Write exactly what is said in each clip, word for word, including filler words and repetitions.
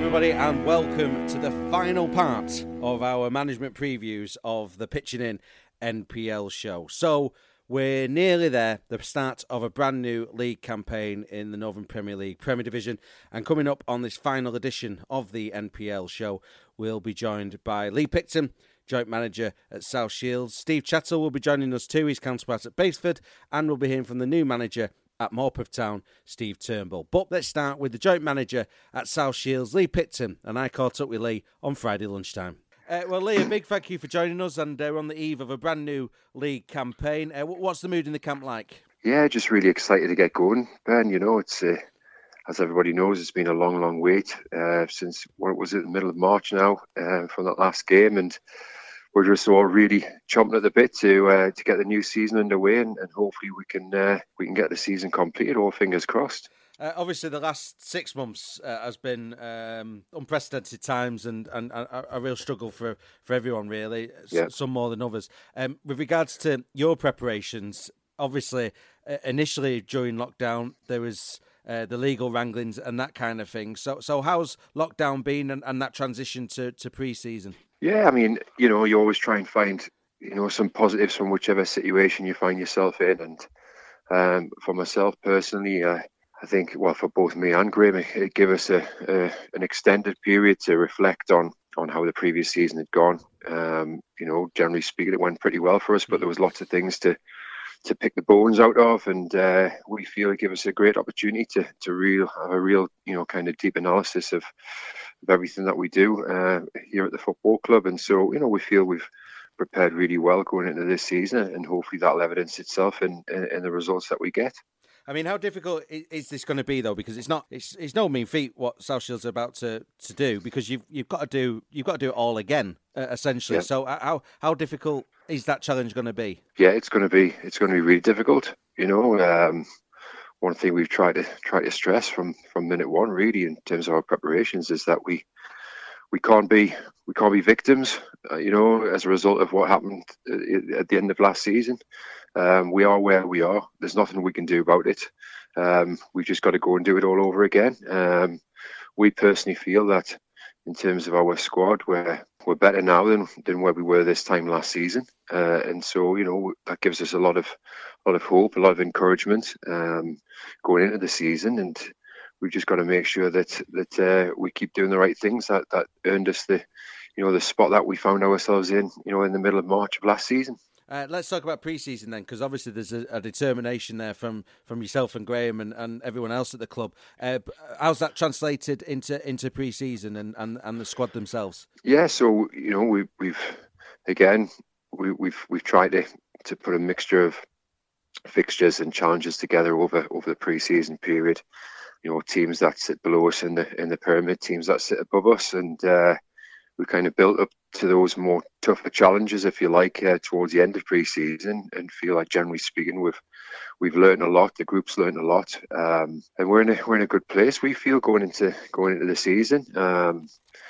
everybody, and welcome to the final part of our management previews of the Pitching In N P L show. So we're nearly there, the start of a brand new league campaign in the Northern Premier League Premier Division. And coming up on this final edition of the N P L show, we'll be joined by Lee Picton, joint manager at South Shields. Steve Chattel will be joining us too, his counterpart at Baseford, and we'll be hearing from the new manager at Morpeth Town, Steve Turnbull. But let's start with the joint manager at South Shields, Lee Picton, and I caught up with Lee on Friday lunchtime. Uh, well, Lee, a big thank you for joining us, and uh, we're on the eve of a brand new league campaign. Uh, what's the mood in the camp like? Yeah, just really excited to get going, Ben. You know, it's uh, as everybody knows, it's been a long, long wait uh, since what was it, the middle of March now uh, from that last game, and we're just all really chomping at the bit to uh, to get the new season underway, and, and hopefully we can uh, we can get the season completed. All fingers crossed. Uh, obviously, the last six months uh, has been um, unprecedented times and, and, and a, a real struggle for, for everyone, really. Yeah. Some more than others. Um, with regards to your preparations, obviously, uh, initially during lockdown, there was uh, the legal wranglings and that kind of thing. So, so how's lockdown been and, and that transition to, to pre-season? Yeah, I mean, you know, you always try and find, you know, some positives from whichever situation you find yourself in. And um, for myself personally, uh, I think, well, for both me and Graham, it, it gave us a, a an extended period to reflect on on how the previous season had gone. Um, you know, generally speaking, it went pretty well for us, but there was lots of things to to pick the bones out of, and uh, we feel it gave us a great opportunity to to real have a real, you know, kind of deep analysis of. of everything that we do uh, here at the football club. And so, you know, we feel we've prepared really well going into this season, and hopefully that'll evidence itself in, in, in the results that we get. I mean, how difficult is this going to be, though? Because it's not, it's, it's no mean feat what South Shields are about to, to do, because you've you've got to do you've got to do it all again, uh, essentially. Yeah. So how how difficult is that challenge going to be? Yeah, it's going to be it's going to be really difficult. You know, um, one thing we've tried to try to stress from, from minute one, really, in terms of our preparations, is that we we can't be we can't be victims. Uh, you know, as a result of what happened at the end of last season, um, we are where we are. There's nothing we can do about it. Um, we've just got to go and do it all over again. Um, we personally feel that in terms of our squad, we're we're better now than than where we were this time last season, uh, and so, you know, that gives us a lot of a lot of hope, a lot of encouragement um, going into the season, and we've just got to make sure that that uh, we keep doing the right things that that earned us the, you know, the spot that we found ourselves in, you know, in the middle of March of last season. Uh, let's talk about pre-season then, because obviously there's a, a determination there from, from yourself and Graham and, and everyone else at the club. Uh, how's that translated into into pre-season and, and, and the squad themselves? Yeah, so, you know, we, we've again we, we've we've tried to, to put a mixture of fixtures and challenges together over over the pre-season period. You know, teams that sit below us in the in the pyramid, teams that sit above us, and uh, we kind of built up to those more tougher challenges, if you like, uh, towards the end of pre-season, and feel like, generally speaking, we've we've learned a lot. The group's learned a lot, um, and we're in a we're in a good place. We feel going into going into the season. Um,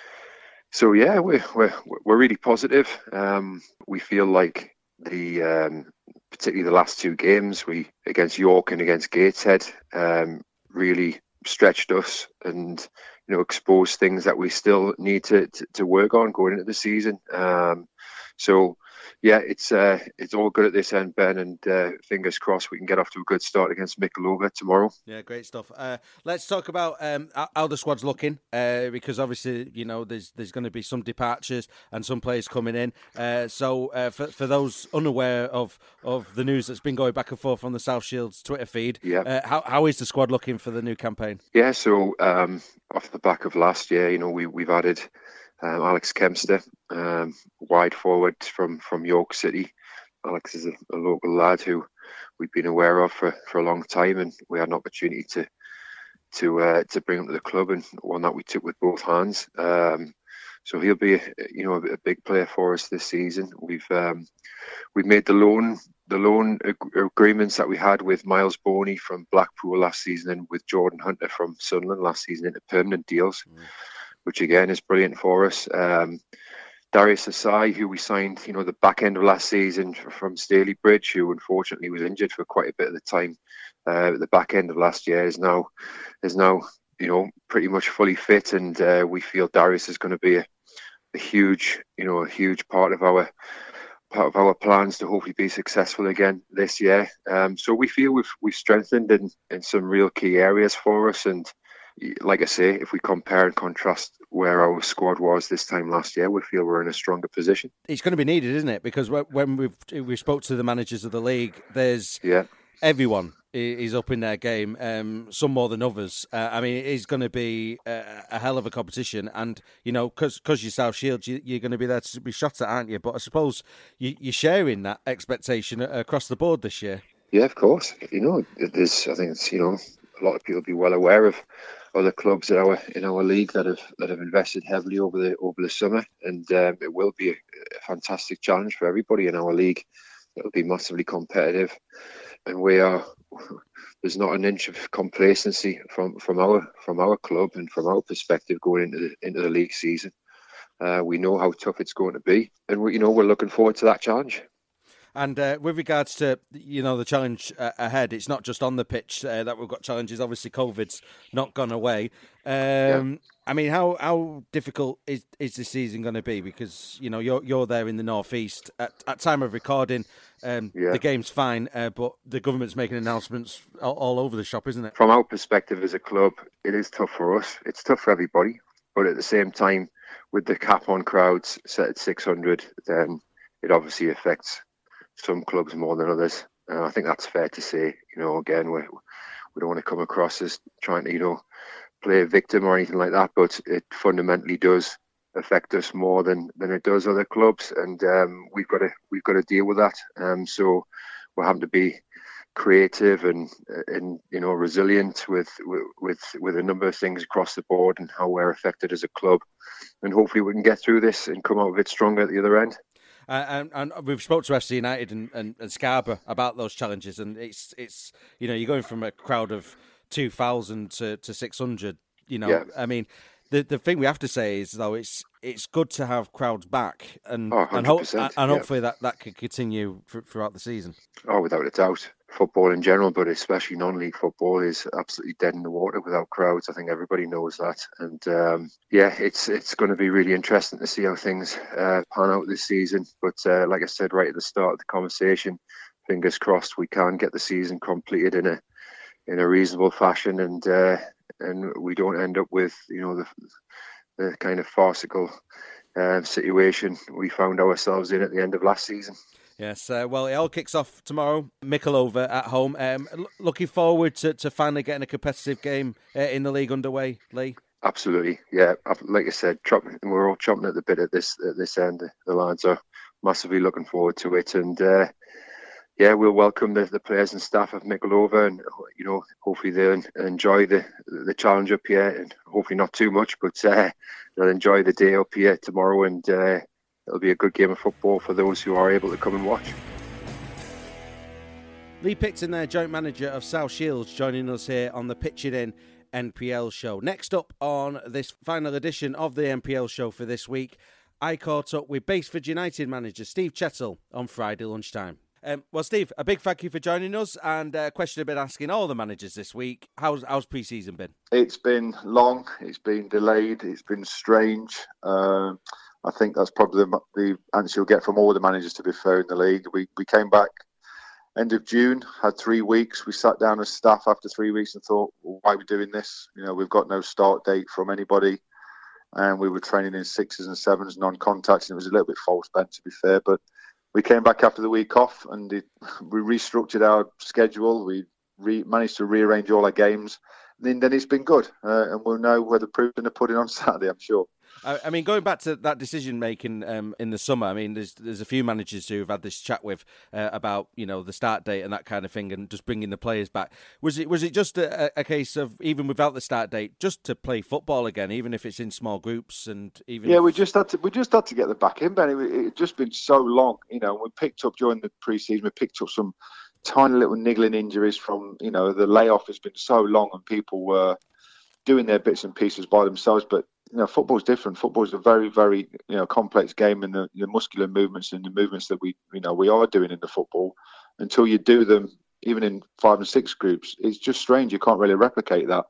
so yeah, we're we're we're really positive. Um, we feel like the um, particularly the last two games, we against York and against Gateshead, um, really stretched us and, you know, exposed things that we still need to, to, to work on going into the season. Um, so, yeah, it's uh, it's all good at this end, Ben, and uh, fingers crossed we can get off to a good start against Mikulova tomorrow. Yeah, great stuff. Uh, let's talk about um, how the squad's looking, uh, because obviously, you know, there's there's going to be some departures and some players coming in. Uh, so uh, for for those unaware of, of the news that's been going back and forth on the South Shields Twitter feed, yeah. uh, how how is the squad looking for the new campaign? Yeah, so um, off the back of last year, you know, we we've added Um, Alex Kempster, um, wide forward from, from York City. Alex is a, a local lad who we've been aware of for, for a long time, and we had an opportunity to to uh, to bring him to the club, and one that we took with both hands. Um, so he'll be, you know, a, a big player for us this season. We've um, we've made the loan the loan ag- agreements that we had with Miles Boney from Blackpool last season, and with Jordan Hunter from Sunderland last season, into permanent deals. Mm. Which again is brilliant for us. Um, Darius Asai, who we signed, you know, the back end of last season from Staley Bridge, who unfortunately was injured for quite a bit of the time uh, at the back end of last year, is now is now you know, pretty much fully fit, and uh, we feel Darius is going to be a, a huge, you know, a huge part of our part of our plans to hopefully be successful again this year. Um, so we feel we've we've strengthened in, in some real key areas for us, and like I say, if we compare and contrast where our squad was this time last year, we feel we're in a stronger position. It's going to be needed, isn't it? Because when we've we spoke to the managers of the league, there's yeah. everyone is up in their game, um, some more than others. Uh, I mean, it is going to be a, a hell of a competition, and you know, because you're South Shields, you, you're going to be there to be shot at, aren't you? But I suppose you, you're sharing that expectation across the board this year. Yeah, of course. You know, there's I think it's you know a lot of people will be well aware of other clubs in our in our league that have that have invested heavily over the over the summer, and um, it will be a, a fantastic challenge for everybody in our league. It'll be massively competitive, and we are. There's not an inch of complacency from, from our from our club and from our perspective going into the into the league season. Uh, we know how tough it's going to be, and we, you know we're looking forward to that challenge. And uh, with regards to you know the challenge uh, ahead, it's not just on the pitch uh, that we've got challenges. Obviously, COVID's not gone away. Um, yeah. I mean, how how difficult is is this season going to be? Because you know you're you're there in the northeast at at time of recording. Um, yeah. The game's fine, uh, but the government's making announcements all, all over the shop, isn't it? From our perspective as a club, it is tough for us. It's tough for everybody, but at the same time, with the cap on crowds set at six hundred, then it obviously affects some clubs more than others. And I think that's fair to say. You know, again, we we don't want to come across as trying to, you know, play a victim or anything like that, but it fundamentally does affect us more than, than it does other clubs, and um, we've got to we've got to deal with that. Um, so we're having to be creative and and you know resilient with with with a number of things across the board and how we're affected as a club, and hopefully we can get through this and come out of it stronger at the other end. Uh, and, and we've spoke to F C United and, and, and Scarborough about those challenges, and it's it's you know you're going from a crowd of two thousand to, to six hundred. You know, yeah. I mean, the the thing we have to say is though it's it's good to have crowds back, and oh, and, ho- and yeah. hopefully that, that could continue f- throughout the season. Oh, without a doubt. Football in general, but especially non-league football, is absolutely dead in the water without crowds. I think everybody knows that, and um, yeah, it's it's going to be really interesting to see how things uh, pan out this season. But uh, like I said right at the start of the conversation, fingers crossed we can get the season completed in a in a reasonable fashion, and uh, and we don't end up with you know the the kind of farcical uh, situation we found ourselves in at the end of last season. Yes, uh, well, it all kicks off tomorrow. Mickleover at home. Um, l- looking forward to, to finally getting a competitive game uh, in the league underway, Lee. Absolutely, yeah. Like I said, we're all chomping at the bit at this at this end. The lads are massively looking forward to it, and uh, yeah, we'll welcome the, the players and staff of Mickleover, and you know, hopefully they'll enjoy the the challenge up here, and hopefully not too much, but uh, they'll enjoy the day up here tomorrow, and. Uh, It'll be a good game of football for those who are able to come and watch. Lee Picton there, joint manager of South Shields, joining us here on the Pitch It In N P L show. Next up on this final edition of the N P L show for this week, I caught up with Baseford United manager Steve Chettle on Friday lunchtime. Um, well, Steve, a big thank you for joining us, and a question I've been asking all the managers this week. How's, how's pre-season been? It's been long, it's been delayed, it's been strange. Um, I think that's probably the, the answer you'll get from all the managers, to be fair, in the league. We we came back end of June, had three weeks. We sat down as staff after three weeks and thought, well, why are we doing this? You know, we've got no start date from anybody. And we were training in sixes and sevens, non-contacts, and it was a little bit false bent, to be fair. But we came back after the week off, and it, we restructured our schedule. We re, managed to rearrange all our games. And then, then it's been good. Uh, and we'll know where the proof's going to put it on Saturday, I'm sure. I mean, going back to that decision making um, in the summer, I mean, there's there's a few managers who have had this chat with uh, about you know the start date and that kind of thing, and just bringing the players back. Was it was it just a, a case of even without the start date, just to play football again, even if it's in small groups and even? Yeah, if... we just had to we just had to get them back in, Ben. It, it just been so long, you know. We picked up during the pre-season, we picked up some tiny little niggling injuries from you know the layoff has been so long, and people were doing their bits and pieces by themselves, but. You know, football's different. Football's a very, very, you know, complex game, and the, the muscular movements and the movements that we, you know, we are doing in the football, until you do them, even in five and six groups, it's just strange. You can't really replicate that.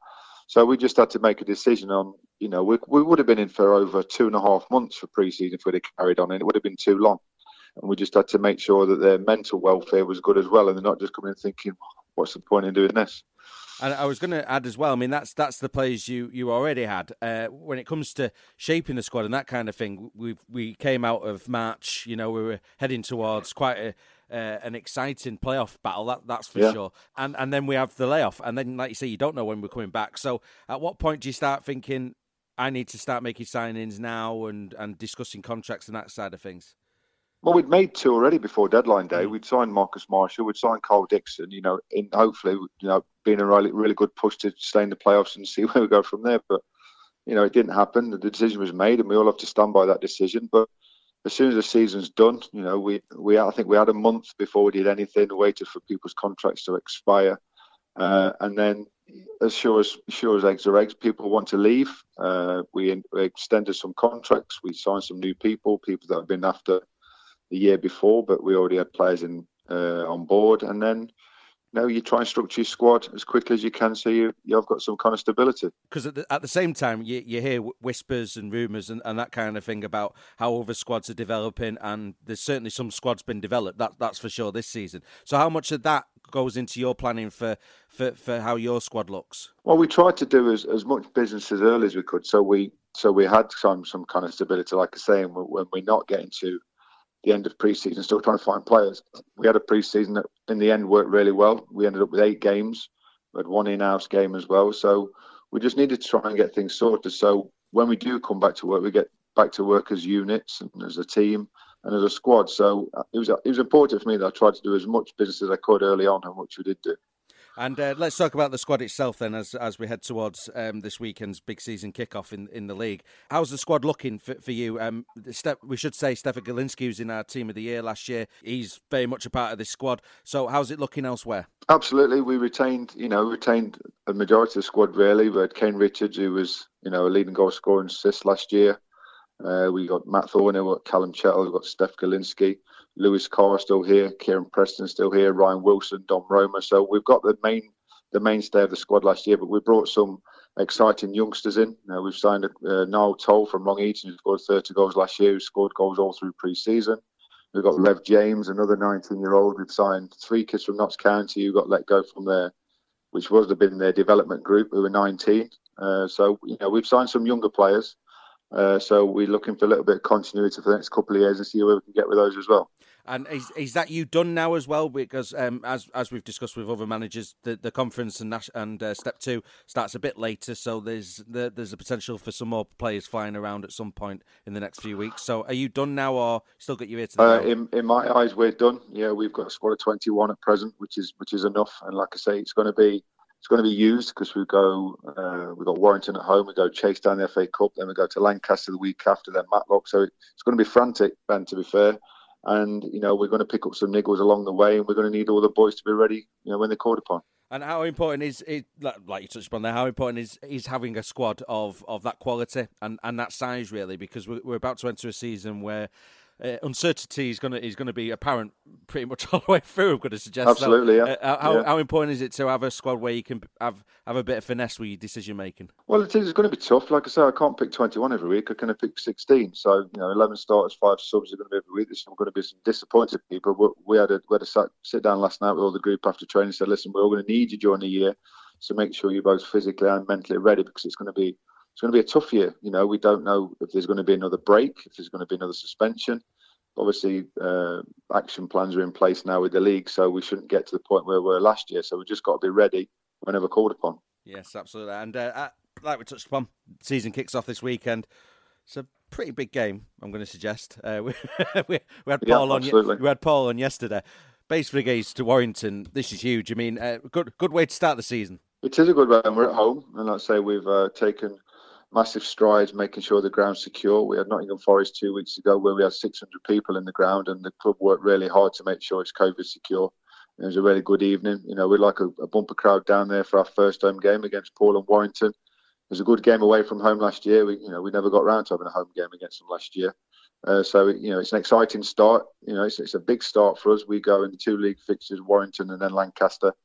So we just had to make a decision on, you know, we we would have been in for over two and a half months for pre-season if we'd have carried on, and it would have been too long. And we just had to make sure that their mental welfare was good as well, and they're not just coming in thinking, what's the point in doing this? And I was going to add as well, I mean, that's that's the players you, you already had. Uh, when it comes to shaping the squad and that kind of thing, we we came out of March, you know, we were heading towards quite a, uh, an exciting playoff battle, that that's for yeah. sure. And and then we have the layoff, and then, like you say, you don't know when we're coming back. So at what point do you start thinking, I need to start making signings now and, and discussing contracts and that side of things? Well, we'd made two already before deadline day. We'd signed Marcus Marshall, we'd signed Carl Dixon, you know, in hopefully, you know, being a really, really good push to stay in the playoffs and see where we go from there. But, you know, it didn't happen. The decision was made and we all have to stand by that decision. But as soon as the season's done, you know, we, we I think we had a month before we did anything, waited for people's contracts to expire. Uh, and then, as sure as sure as eggs are eggs, people want to leave. Uh, we, we extended some contracts. We signed some new people, people that have been after the year before, but we already had players in uh, on board. And then, you know, you try and structure your squad as quickly as you can so you, you've got some kind of stability. Because at the, at the same time, you, you hear whispers and rumours and, and that kind of thing about how other squads are developing, and there's certainly some squads been developed, that, that's for sure, this season. So how much of that goes into your planning for, for, for how your squad looks? Well, we tried to do as, as much business as early as we could. So we so we had some, some kind of stability, like I say, and when we're not getting to the end of pre-season, still trying to find players. We had a pre-season that in the end worked really well. We ended up with eight games. We had one in-house game as well. So we just needed to try and get things sorted. So when we do come back to work, we get back to work as units and as a team and as a squad. So it was it was important for me that I tried to do as much business as I could early on, and which we did do. And uh, let's talk about the squad itself then, as as we head towards um, this weekend's big season kickoff in, in the league. How's the squad looking for, for you? Um, Ste- we should say Stefan Galinski was in our team of the year last year. He's very much a part of this squad. So how's it looking elsewhere? Absolutely, we retained, you know, retained a majority of the squad really. We had Kane Richards, who was, you know, a leading goal scorer and assist last year. Uh, we got Matt Thorne, we got Callum Chettle, we got Steph Galinski, Lewis Carr still here, Kieran Preston still here, Ryan Wilson, Dom Roma. So we've got the main the mainstay of the squad last year, but we brought some exciting youngsters in. Uh, we've signed uh, Niall Toll from Long Eaton, who scored thirty goals last year, who scored goals all through pre-season. We've got Rev James, another nineteen-year-old. We've signed three kids from Notts County who got let go from there, which was have been their development group, who were nineteen. Uh, so, you know, we've signed some younger players. Uh, so we're looking for a little bit of continuity for the next couple of years and see where we can get with those as well. And is is that you done now as well? Because um, as as we've discussed with other managers, the, the conference and and uh, step two starts a bit later, so there's the, there's a potential for some more players flying around at some point in the next few weeks. So are you done now, or still got your ear to the uh, in in my eyes, we're done. Yeah, we've got a squad of twenty-one at present, which is which is enough. And like I say, it's going to be. It's going to be used because we go, uh, we've got Warrington at home, we go chase down the F A Cup, then we go to Lancaster the week after, then Matlock. So it's going to be frantic, Ben, to be fair. And, you know, we're going to pick up some niggles along the way, and we're going to need all the boys to be ready, you know, when they're called upon. And how important is it, like you touched upon there, how important is, is having a squad of, of that quality and, and that size, really? Because we're, we're about to enter a season where Uh, uncertainty is going to is going to be apparent pretty much all the way through. I'm going to suggest. Absolutely, so, yeah. Uh, how yeah. how important is it to have a squad where you can have have a bit of finesse with your decision making? Well, it is it's going to be tough. Like I say, I can't pick twenty-one every week. I can pick sixteen. So you know, eleven starters, five subs are going to be every week. There's going to be some disappointed people. But we had a we had a sat, sit down last night with all the group after training and said, listen, we're all going to need you during the year, so make sure you're both physically and mentally ready because it's going to be it's going to be a tough year. You know, we don't know if there's going to be another break, if there's going to be another suspension. Obviously, uh, action plans are in place now with the league, so we shouldn't get to the point where we were last year. So we've just got to be ready whenever called upon. Yes, absolutely. And uh, like we touched upon, season kicks off this weekend. It's a pretty big game, I'm going to suggest. Uh, we, we, we had Paul yeah, on. We had Paul on yesterday. Based against to Warrington. This is huge. I mean, uh, good good way to start the season. It is a good way, and we're at home. And like I say, we've uh, taken massive strides making sure the ground's secure. We had Nottingham Forest two weeks ago where we had six hundred people in the ground, and the club worked really hard to make sure it's COVID secure. And it was a really good evening. You know, we'd like a, a bumper crowd down there for our first home game against Paul and Warrington. It was a good game away from home last year. We, you know, we never got round to having a home game against them last year. Uh, so, you know, it's an exciting start. You know, it's, it's a big start for us. We go in the two league fixtures, Warrington and then Lancaster.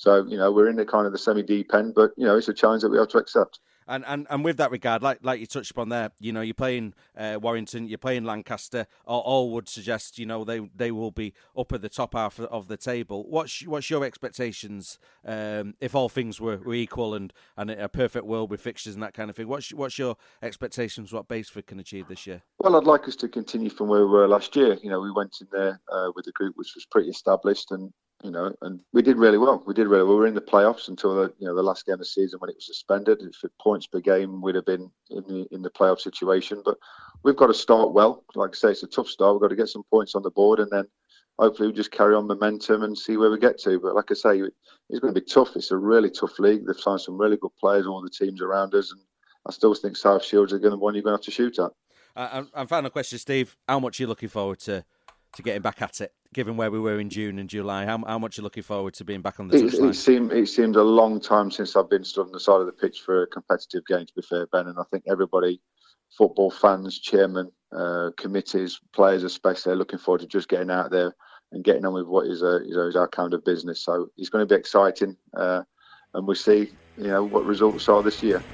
So, you know, we're in the kind of the semi-deep end, but, you know, it's a challenge that we have to accept. And, and and with that regard, like like you touched upon there, you know, you're playing uh, Warrington, you're playing Lancaster, all, all would suggest, you know, they they will be up at the top half of the table. What's what's your expectations um, if all things were, were equal and, and a perfect world with fixtures and that kind of thing? What's what's your expectations what Baseford can achieve this year? Well, I'd like us to continue from where we were last year. You know, we went in there uh, with a group which was pretty established, and you know, and we did really well. We did really well. We were in the playoffs until the, you know, the last game of the season when it was suspended. If it points per game, we'd have been in the in the playoff situation. But we've got to start well. Like I say, it's a tough start. We've got to get some points on the board, and then hopefully we just carry on momentum and see where we get to. But like I say, it's going to be tough. It's a really tough league. They've signed some really good players, all the teams around us, and I still think South Shields are going to be one you're going to have to shoot at. Uh, and, and final question, Steve: how much are you looking forward to to getting back at it? Given where we were in June and July, how, how much are you looking forward to being back on the touchline? It, it seemed it seemed a long time since I've been stood on the side of the pitch for a competitive game, to be fair, Ben. And I think everybody, football fans, chairman, uh, committees, players especially, are looking forward to just getting out there and getting on with what is, a, you know, is our kind of business. So it's going to be exciting, uh, and we'll see, you know, what results are this year.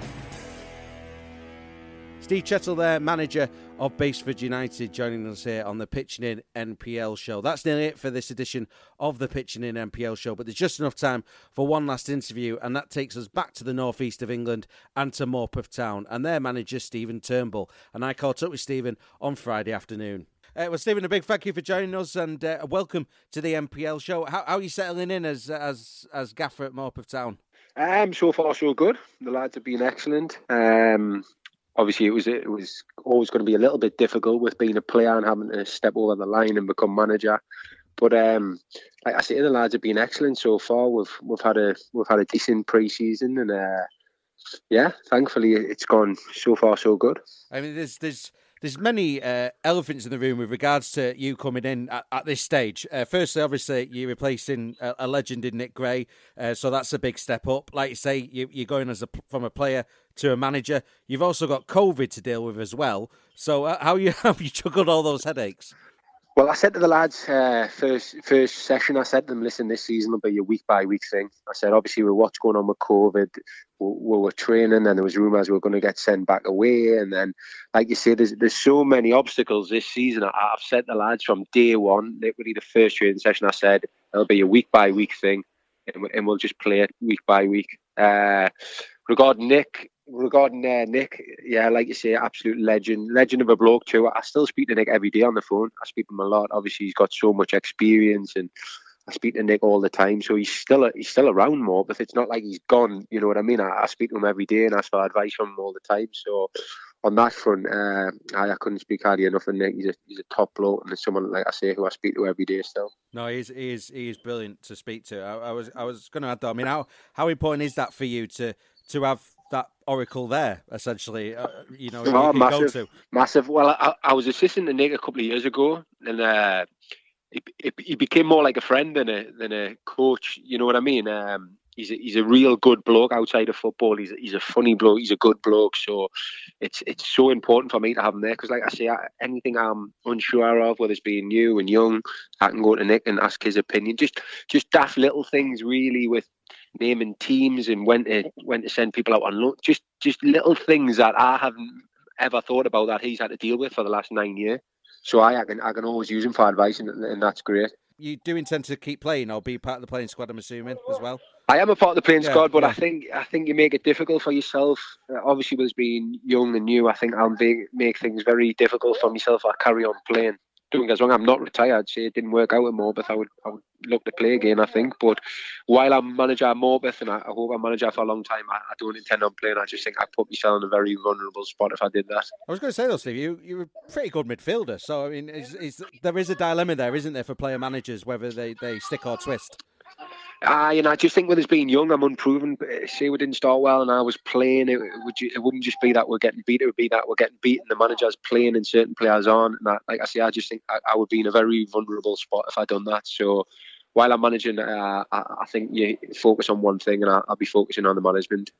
Steve Chettle there, manager of Baseford United, joining us here on the Pitching In N P L show. That's nearly it for this edition of the Pitching In N P L show, but there's just enough time for one last interview, and that takes us back to the northeast of England and to Morpeth Town and their manager, Stephen Turnbull. And I caught up with Stephen on Friday afternoon. Uh, well, Stephen, a big thank you for joining us, and uh, welcome to the N P L show. How, how are you settling in as as as gaffer at Morpeth Town? Um, so far, so good. The lads have been excellent. Um, Obviously, it was it was always going to be a little bit difficult with being a player and having to step over the line and become manager. But um, like I say, the lads have been excellent so far. We've we've had a we've had a decent pre-season, and uh, yeah, thankfully it's gone so far so good. I mean, there's there's. There's many uh, elephants in the room with regards to you coming in at, at this stage. Uh, firstly, obviously, you're replacing a, a legend in Nick Gray, uh, so that's a big step up. Like you say, you, you're going as a, from a player to a manager. You've also got COVID to deal with as well. So uh, how you have you juggled all those headaches? Well, I said to the lads, uh, first first session, I said to them, listen, this season will be a week-by-week thing. I said, obviously, with what's going on with COVID, we, we were training, and there was rumours we were going to get sent back away. And then, like you say, there's, there's so many obstacles this season. I, I've said to the lads from day one, literally the first training session, I said, it'll be a week-by-week thing, and, and we'll just play it week-by-week. Uh, regarding Nick... Regarding uh, Nick, yeah, like you say, absolute legend, legend of a bloke too. I still speak to Nick every day on the phone. I speak to him a lot. Obviously, he's got so much experience, and I speak to Nick all the time. So he's still he's still around more, but it's not like he's gone. You know what I mean? I, I speak to him every day and ask for advice from him all the time. So on that front, uh, I, I couldn't speak highly enough of Nick. He's a, he's a top bloke, and someone, like I say, who I speak to every day still. No, he is he is, he is brilliant to speak to. I, I was I was going to add that. I mean, how how important is that for you to to have that oracle there, essentially, uh, you know, oh, you massive, go to. massive. Well, I, I was assistant to Nick a couple of years ago, and uh, he, he became more like a friend than a than a coach. You know what I mean? Um, he's a, he's a real good bloke outside of football. He's a, he's a funny bloke. He's a good bloke. So it's it's so important for me to have him there, because, like I say, I, anything I'm unsure of, whether it's being new and young, I can go to Nick and ask his opinion. Just just daft little things, really, with naming teams and when to when to send people out on loan. Just just little things that I haven't ever thought about that he's had to deal with for the last nine years. So I, I can I can always use him for advice, and, and that's great. You do intend to keep playing or be part of the playing squad, I'm assuming, as well? I am a part of the playing yeah, squad, but yeah. I think I think you make it difficult for yourself. Uh, obviously, with us being young and new, I think I'll make, make things very difficult for myself. I carry on playing. Don't get us wrong, I'm not retired. Say it didn't work out at Morpeth, I would I would look to play again, I think. But while I'm manager at Morpeth, and I, I hope I'm manager for a long time, I, I don't intend on playing. I just think I put myself in a very vulnerable spot if I did that. I was going to say though, Steve, you you're a pretty good midfielder. So I mean, is, is, there is a dilemma there, isn't there, for player managers whether they, they stick or twist? Ah, uh, you know, I just think with us being young, I'm unproven. Say we didn't start well and I was playing, it, would you, it wouldn't just be that we're getting beat, it would be that we're getting beaten, the manager's playing and certain players aren't. And I, like I say, I just think I, I would be in a very vulnerable spot if I'd done that. So while I'm managing, uh, I, I think you focus on one thing, and I, I'll be focusing on the management.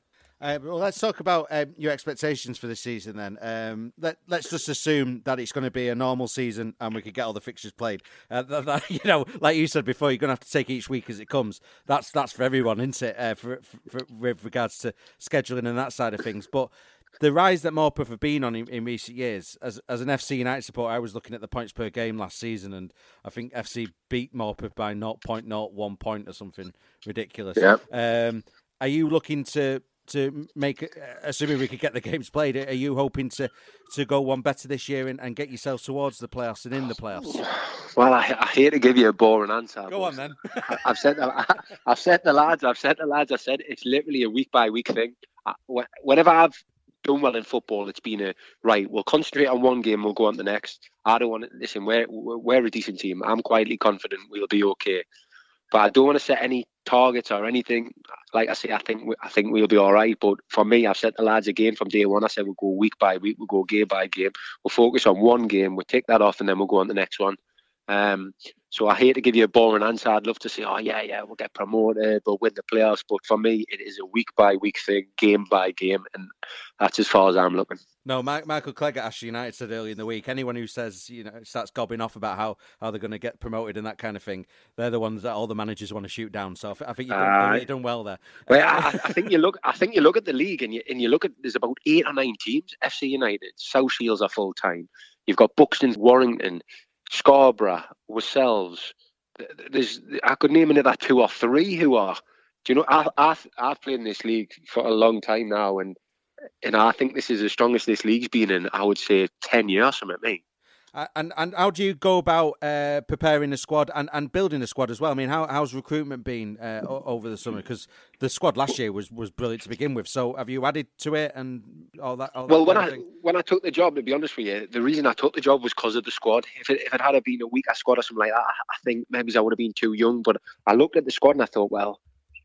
Uh, well, let's talk about um, your expectations for this season then. Um, let, let's just assume that it's going to be a normal season and we could get all the fixtures played. Uh, that, that, you know, like you said before, you're going to have to take each week as it comes. That's that's for everyone, isn't it? Uh, for, for, for with regards to scheduling and that side of things. But the rise that Morpeth have been on in, in recent years, as as an F C United supporter, I was looking at the points per game last season, and I think F C beat Morpeth by zero point zero one point or something ridiculous. Yeah. Um, are you looking to to make, assuming we could get the games played, are you hoping to, to go one better this year and, and get yourselves towards the playoffs and in the playoffs? Well, I, I hate to give you a boring answer. Go on then. I, I've said I've said the lads. I've said the lads. I said it's literally a week by week thing. I, whenever I've done well in football, it's been a right. We'll concentrate on one game. We'll go on to the next. I don't want to listen. We're we're a decent team. I'm quietly confident we'll be okay. But I don't want to set any targets or anything. Like I say, I think we, I think we'll be all right. But for me, I've said the lads again from day one. I said we'll go week by week. We'll go game by game. We'll focus on one game. We'll take that off, and then we'll go on to the next one. Um, so I hate to give you a boring answer. I'd love to say, oh yeah, yeah, we'll get promoted, we'll win the playoffs. But for me, it is a week by week thing, game by game, and that's as far as I'm looking. No, Mike, Michael Clegg at Ashton United said earlier in the week, anyone who says, you know, starts gobbing off about how, how they're going to get promoted and that kind of thing, they're the ones that all the managers want to shoot down. So I think you've done, uh, you've done well there. Well, I, I think you look. I think you look at the league, and you and you look at there's about eight or nine teams. F C United, South Shields are full time. You've got Buxton, Warrington, Scarborough, ourselves. There's, I could name another two or three who are. Do you know? I, I, I've played in this league for a long time now, and and I think this is the strongest this league's been in, I would say, ten years. Something like me. Uh, and and how do you go about uh, preparing the squad and, and building the squad as well? I mean, how how's recruitment been uh, over the summer? Because the squad last year was, was brilliant to begin with. So have you added to it and all that? All well, that when kind I of thing? when I took the job, to be honest with you, the reason I took the job was because of the squad. If it, if it had been a weaker squad or something like that, I, I think maybe I would have been too young. But I looked at the squad and I thought, well,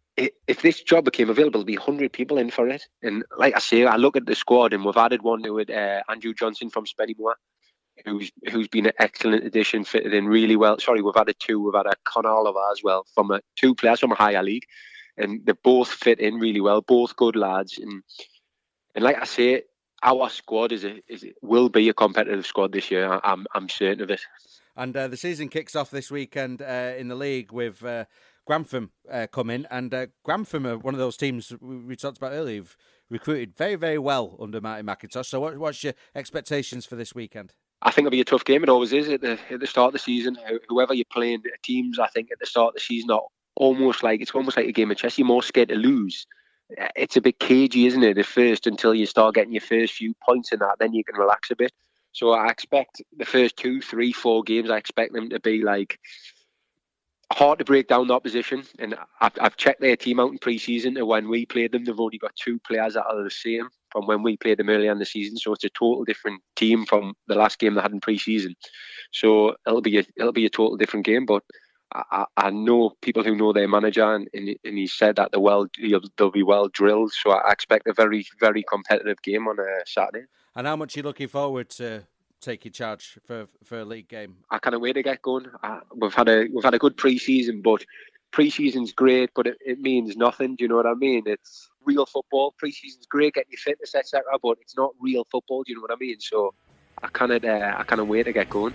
if this job became available, there'd be one hundred people in for it. And like I say, I look at the squad and we've added one to it, uh, Andrew Johnson from Spennymoor, who's who's been an excellent addition, fitted in really well. Sorry, we've added two. We've had a Con Oliver as well, from a, two players from a higher league. And they both fit in really well, both good lads. And and like I say, our squad is a, is will be a competitive squad this year. I'm I'm certain of it. And uh, the season kicks off this weekend uh, in the league with uh, Grantham uh, coming. And uh, Grantham are one of those teams we talked about earlier who've recruited very, very well under Martin McIntosh. So what, what's your expectations for this weekend? I think it'll be a tough game. It always is at the at the start of the season. Whoever you're playing, teams, I think at the start of the season are almost like it's almost like a game of chess. You're more scared to lose. It's a bit cagey, isn't it, at first, until you start getting your first few points in that. Then you can relax a bit. So I expect the first two, three, four games, I expect them to be like hard to break down the opposition. And I've, I've checked their team out in pre-season, and when we played them, they've only got two players that are the same from when we played them earlier in the season. So it's a total different team from the last game they had in pre-season. So it'll be a, it'll be a total different game. But I, I know people who know their manager, and, and he said that they're well, they'll be well drilled. So I expect a very, very competitive game on a Saturday. And how much are you looking forward to taking charge for for a league game? I can't wait to get going. Uh, we've had a we've had a good pre-season, but pre-season's great, but it, it means nothing. Do you know what I mean? It's real football. Pre-season's great, getting your fitness, et cetera, but it's not real football. Do you know what I mean? So I can't uh, I can't wait to get going.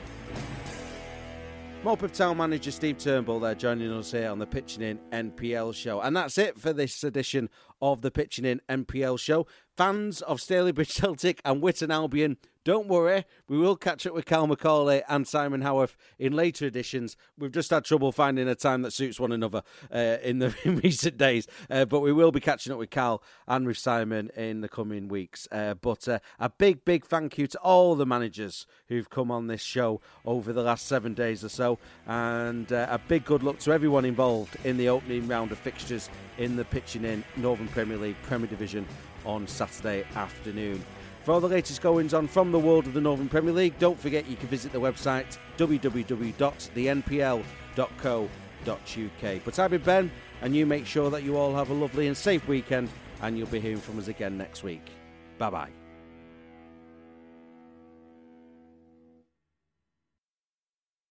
Morpeth Town manager Steve Turnbull there joining us here on the Pitching In N P L show. And that's it for this edition of the Pitching In N P L show. Fans of Stalybridge Celtic and Witton Albion, don't worry, we will catch up with Cal McCauley and Simon Howarth in later editions. We've just had trouble finding a time that suits one another uh, in the in recent days, uh, but we will be catching up with Cal and with Simon in the coming weeks. Uh, but uh, a big, big thank you to all the managers who've come on this show over the last seven days or so, and uh, a big good luck to everyone involved in the opening round of fixtures in the Pitching In Northern Premier League Premier Division on Saturday afternoon. For all the latest goings on from the world of the Northern Premier League, don't forget you can visit the website w w w dot the n p l dot co dot u k. But I've been Ben, and you make sure that you all have a lovely and safe weekend, and you'll be hearing from us again next week. Bye-bye.